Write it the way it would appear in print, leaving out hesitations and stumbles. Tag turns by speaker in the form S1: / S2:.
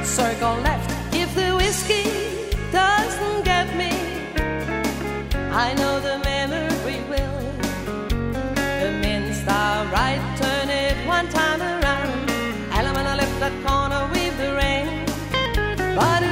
S1: circle left if the whiskey doesn't get me. I know the memory will. The Minstar right, turn it one time around. And I'm gonna left that corner with the rain. But